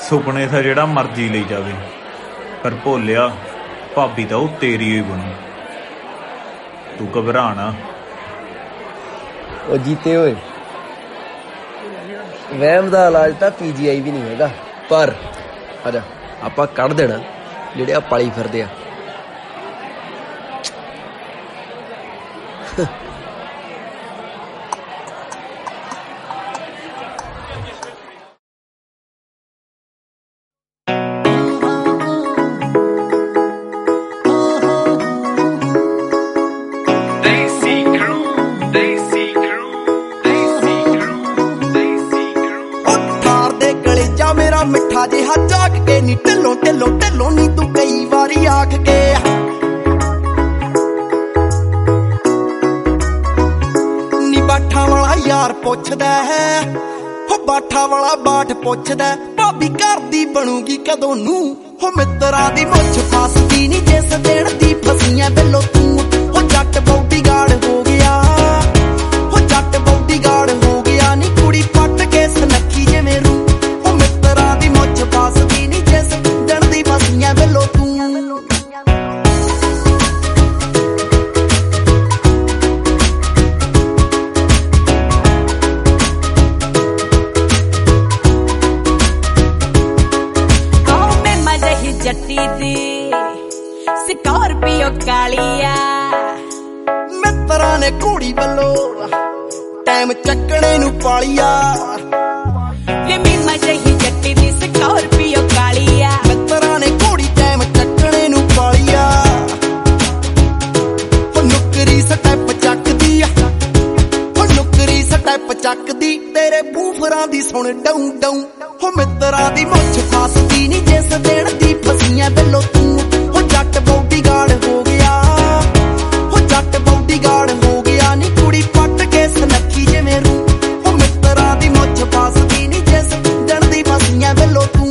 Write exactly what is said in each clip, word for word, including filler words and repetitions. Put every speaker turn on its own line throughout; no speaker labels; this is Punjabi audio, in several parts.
ਸੁਪਨੇ ਤਾਂ ਜਿਹੜਾ ਮਰਜ਼ੀ ਲਈ ਜਾਵੇ, ਪਰ ਭੋਲਿਆ ਭਾਬੀ ਤਾਂ ਉਹ ਤੇਰੀ ਹੀ ਬਣੂ। ਤੂੰ ਘਬਰਾ ਨਾ।
ਉਹ ਜੀਤੇ ਓਏ, ਵਹਿਮ ਦਾ ਇਲਾਜ ਤਾਂ ਪੀ ਜੀ ਆਈ ਵੀ ਨਹੀਂ ਹੈਗਾ, ਪਰ ਆਜਾ ਆਪਾਂ ਕੱਢ ਦੇਣਾ ਜਿਹੜੇ ਆ ਪਾਲੀ ਫਿਰਦੇ ਆ।
ਮਿੱਠਾ ਜਿਹਾ ਝਾਕ ਕੇ ਨੀ ਢਿੱਲੋਂ ਢਿੱਲੋਂ ਢਿੱਲੋਂ ਨੀ ਤੂੰ ਕਈ ਵਾਰੀ ਆਖ ਕੇ ਨੀ ਬਾਠਾ ਵਾਲਾ ਯਾਰ ਪੁੱਛਦਾ ਹੈ, ਹੋ ਬਾਠਾ ਵਾਲਾ ਬਾਠ ਪੁੱਛਦਾ ਭਾਬੀ ਘਰ ਦੀ ਬਣੂਗੀ ਕਦੋਂ ਨੂੰ। ਹੋ ਮਿੱਤਰਾਂ ਦੀ ਮੁੱਛ ਫਸਦੀ ਨੀ ਜਿਸ ਦਿਨ ਦੀ ਫਸੀਆਂ ਬਿੱਲੋ ਤੂੰ। ਹੋ ਜੱਟ ਬੌਡੀਗਾਰਡ ਹੋ ਗਿਆ, ਹੋ ਜੱਟ ਬੌਡੀਗਾਰਡ ਹੋ ਗਿਆ ਨੀ ਕੁੜੀ ਪੱਟ ਕੇ ਸਨੱਖੀ ਜਿਵੇਂ ਰੂ। ਫਸਦੀ ਨੀ ਜਿਸ ਦਿਨ ਦੀ ਫਸੀਆਂ ਬਿੱਲੋ ਤੂੰ।
ਆਓ ਮੈਂ ਮਜਹੀ ਜੱਟੀ ਦੀ ਸਕਾਰਪੀਓ ਕਾਲੀਆ,
ਮਿੱਤਰਾਂ ਨੇ ਘੋੜੀ ਵੱਲੋਂ ਟਾਈਮ ਚੱਕਣੇ ਨੂੰ ਪਾਲੀਆ।
ਵੇ ਮੈਂ ਮਜਹੀ ਜੱਟੀ ਦੀ ਸਕਾਰਪੀਓ ਕਾਲੀਆ,
ਮਿੱਤਰਾਂ ਨੇ ਘੋੜੀ ਟਾਈਮ ਚੱਕਣੇ ਨੂੰ ਪਾਲੀਆ। ਹੋ ਨੁਕਰੀ ਸਟੈਪ ਚੱਕਦੀ ਆ, ਹੋ ਨੁਕਰੀ ਸਟੈਪ ਚੱਕਦੀ ਤੇਰੇ ਬੂਫਰਾਂ ਦੀ ਸੁਣ ਡਾਊ ਡਾਊ। ਹੋ ਮਿੱਤਰਾਂ ਦੀ ਮੁੱਛ ਫਸਦੀ ਨੀ ਜਿਸ ਦਿਨ ਦੀ ਫਸੀਆਂ ਬਿੱਲੋ ਤੂੰ। ਹੋ ਜੱਟ ਬੌਡੀਗਾਰਡ ਹੋ ਗਿਆ, ਹੋ ਜੱਟ ਬੌਡੀਗਾਰਡ ਹੋ ਗਿਆ ਨੀ ਕੁੜੀ ਪੱਟ ਕੇ ਸਨੱਖੀ ਜਿਵੇਂ ਰੂ। ਹੋ ਮਿੱਤਰਾਂ ਦੀ ਮੁੱਛ ਫਸਦੀ ਨੀ ਜਿਸ ਦਿਨ ਦੀ ਫਸੀਆਂ ਬਿੱਲੋ ਤੂੰ।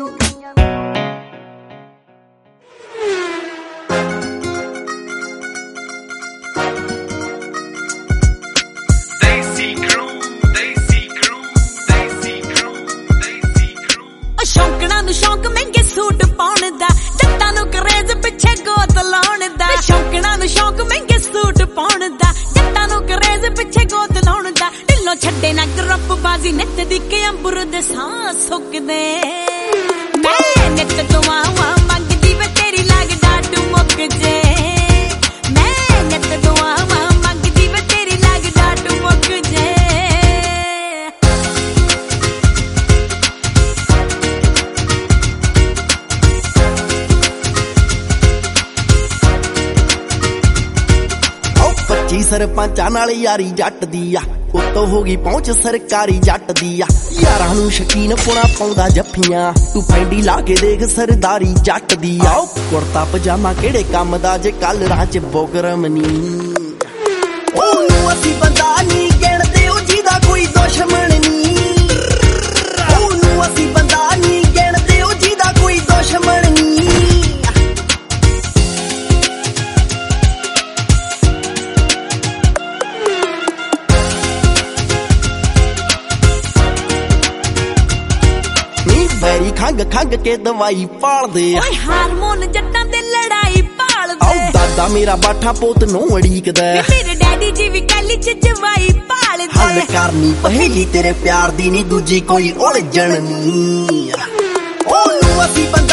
ਸ਼ੌਂਕਣਾ ਨੂੰ ਸ਼ੌਂਕ ਮਹਿੰਗੇ ਸੂਟ ਪਾਉਣ ਦਾ, ਜੱਟਾਂ ਨੂੰ ਕਰੇਜ਼ ਪਿੱਛੇ ਗੋਤ ਲਾਉਣ ਦਾ। ਸ਼ੌਂਕਣਾ ਨੂੰ ਸ਼ੌਂਕ ਮਹਿੰਗੇ ਸੂਟ ਪਾਉਣ ਦਾ, ਜੱਟਾਂ ਨੂੰ ਕਰੇਜ਼ ਪਿੱਛੇ ਗੋਤ ਲਾਉਣ ਦਾ। ਢਿੱਲੋਂ ਛੱਡੇ ਨਾ ਗਰੁੱਪ ਬਾਜ਼ੀ ਨਿੱਤ ਦੀ ਕੇ ਅੰਬਰ ਦੇ ਸਾਹ ਸੁੱਕਦੇ। ਮੈਂ ਨਿੱਤ ਦੁਆਵਾਂ ਮੰਗਦੀ ਵੇ ਤੇਰੀ ਲਾਗ ਡਾਟ ਮੁੱਕ ਜੇ। ਮੈਂ ਨਿੱਤ ਦੁਆਵਾਂ ਮੰਗਦੀ ਵੇ ਤੇਰੀ ਲਾਗ ਡਾਟ ਮੁੱਕ ਜੇ।
ਪੱਚੀ ਸਰਪੰਚਾਂ ਨਾਲ ਯਾਰੀ ਜੱਟ ਦੀ ਆ, ਉੱਤੋਂ ਹੋ ਗਈ ਪਹੁੰਚ ਸਰਕਾਰੀ ਜੱਟ ਦੀ ਆ। ਯਾਰਾਂ ਨੂੰ ਸ਼ਕੀਨ ਪੁਣਾ ਪਾਉਂਦਾ ਜੱਫੀਆਂ, ਤੂੰ ਪੈਂਡੀ ਲਾ ਕੇ ਦੇਖ ਸਰਦਾਰੀ ਜੱਟ ਦੀ ਆ। ਕੁੜਤਾ ਪਜਾਮਾ ਕਿਹੜੇ ਕੰਮ ਦਾ ਜੇ ਕੱਲ ਰਾਹ ਚ ਬੋਗਰਮ ਨੀ। ਉਹਨੂੰ ਅਸੀਂ ਬੰਦਾ ਨੀ ਗਿਣਦੇ ਉਹ ਜਿਹਦਾ ਕੋਈ ਦੁਸ਼ਮਣ ਨੀ। ਉਹਨੂੰ ਅਸੀਂ ਬੰਦਾ ਨੀ ਗਿਣਦੇ ਉਹ ਜਿਹਦਾ ਕੋਈ ਦੁਸ਼ਮਣ ਨੀ। ਬੈਰੀ ਖੰਗ ਖੰਗ ਕੇ ਦਵਾਈ ਪਾਲਦੇ ਆ।
ਓਏ ਹਾਰਮੋਨ ਜੱਟਾਂ ਤੇ ਲੜਾਈ ਭਾਲਦੇ।
ਆਓ ਦਾਦਾ ਮੇਰਾ ਬਾਠਾ ਪੋਤ ਨੂੰ ਅੜੀਕਦਾ,
ਮੇਰੇ ਡੈਡੀ ਜੀ ਵੀ ਕੱਲੀ ਚ ਜਵਾਈ ਭਾਲਦੇ।
ਹੱਲ ਕਰਨੀ ਪਹੇਲੀ ਤੇਰੇ ਪਿਆਰ ਦੀ ਨੀ ਦੂਜੀ ਕੋਈ ਉਲਝਣ ਨੀ। ਉਹਨੂੰ ਅਸੀਂ